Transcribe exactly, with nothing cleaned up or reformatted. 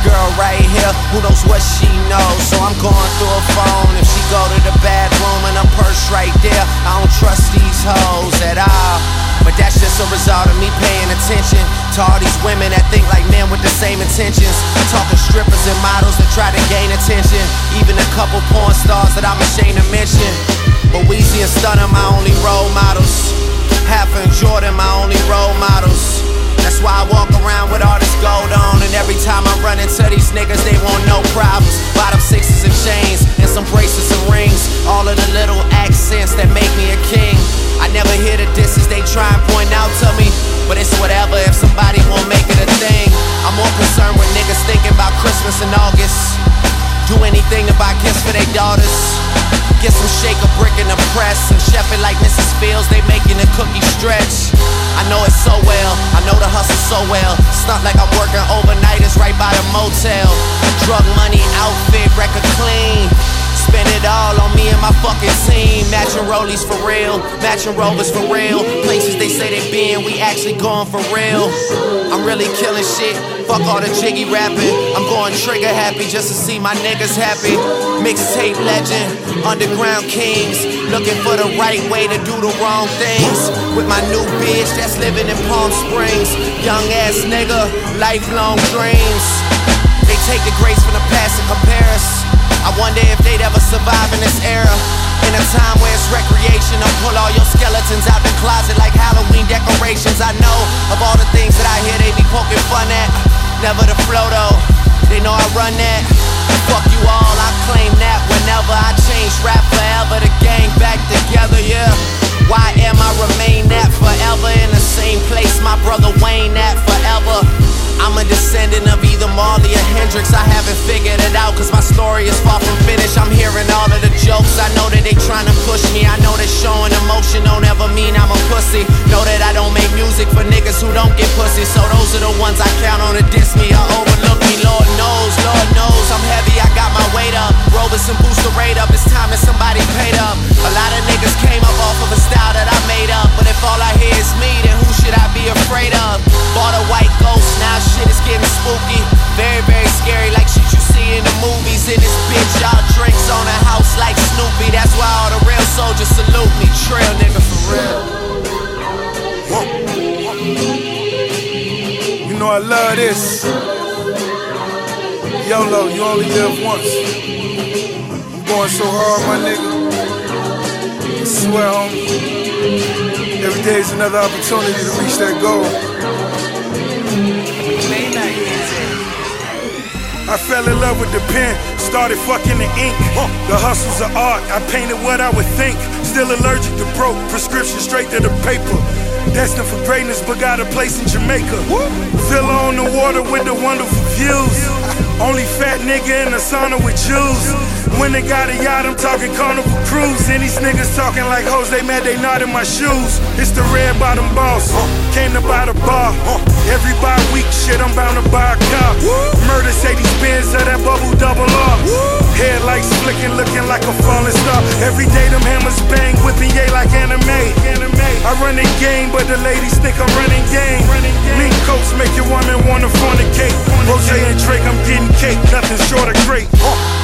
girl right here, who knows what she knows? So I'm going through her phone. If she go to the bathroom and her purse right there, I don't trust these hoes at all. But that's just a result of me paying attention to all these women that think like men with the same intentions. Talking strippers and models that try to gain attention. Even a couple porn stars that I'm ashamed to mention. But Weezy and Stunner my only role models. Half and Jordan my only role models. That's why I walk around with all this gold on. And every time I run into these niggas, they want no problems. Bottom sixes and chains, and some bracelets and rings. All of the little accents that make me a king. I never hear the disses they try and point out to me. But it's whatever if somebody won't make it a thing. I'm more concerned with niggas thinking about Christmas in August. Do anything to buy gifts for their daughters. Get some shake a brick in the press and chef it like Missus Fields, they making the cookie stretch. I know it so well, I know the hustle so well. It's not like I'm working overnight, it's right by the motel. Drug money, outfit, record clean. Spend it all on me and my fucking team. Matching rollies for real, matching rovers for real. Places they say they been, we actually going for real. I'm really killing shit, fuck all the jiggy rapping. I'm going trigger happy just to see my niggas happy. Mixtape legend, underground kings. Looking for the right way to do the wrong things. With my new bitch that's living in Palm Springs. Young ass nigga, lifelong dreams. They take the grace from the past and compare us. I wonder if they'd ever survive in this era. In a time where it's recreation, I'll pull all your skeletons out the closet like Halloween decorations. I know of all the things that I hear they be poking fun at. Never the flow though, they know I run that. Fuck you all, I claim that whenever I change rap forever. The gang back together, yeah. Why am I remain that forever in the same place my brother Wayne at forever? I'm a descendant of either Marley or Hendrix. I haven't figured it out cause my story is far from finished. I'm hearing all of the jokes, I know that they trying to push me. I know that showing emotion don't ever mean I'm a pussy. Know that I don't make music for niggas who don't get pussy. So those are the ones I count on to diss me or overlook me. Lord knows, Lord knows I'm heavy, I got my weight up. Robinson boost the rate up, it's time that somebody paid up. A lot of niggas came up off of a style that I made up. But if all I hear is me, then who should I be afraid of? Bought a white ghost, now shit is getting spooky. Very, very scary, like shit you see in the movies. In this bitch, y'all drinks on a house like Snoopy. That's why all the real soldiers salute me. Trail nigga for real. Whoa. You know I love this. YOLO, you only live once. I'm going so hard, my nigga. I swear, homie. Every day is another opportunity to reach that goal. I fell in love with the pen, started fucking the ink. The hustle's an art, I painted what I would think. Still allergic to broke, prescription straight to the paper. Destined for greatness, but got a place in Jamaica. Villa on the water with the wonderful views. Only fat nigga in the sauna with Jews. When they got a yacht, I'm talking Carnival Cruise. And these niggas talking like hoes, they mad they not in my shoes. It's the red bottom boss, came to buy the bar. Every bi week shit, I'm bound to buy a car. Murder say these Benz of that bubble double R. Headlights flicking, looking like a falling star. Every day them hammers bang, whipping yay like anime. I run the game, but the ladies think I'm running game. Mink coats make your woman wanna fornicate. Roger and Drake, I'm getting cake, nothing short of great.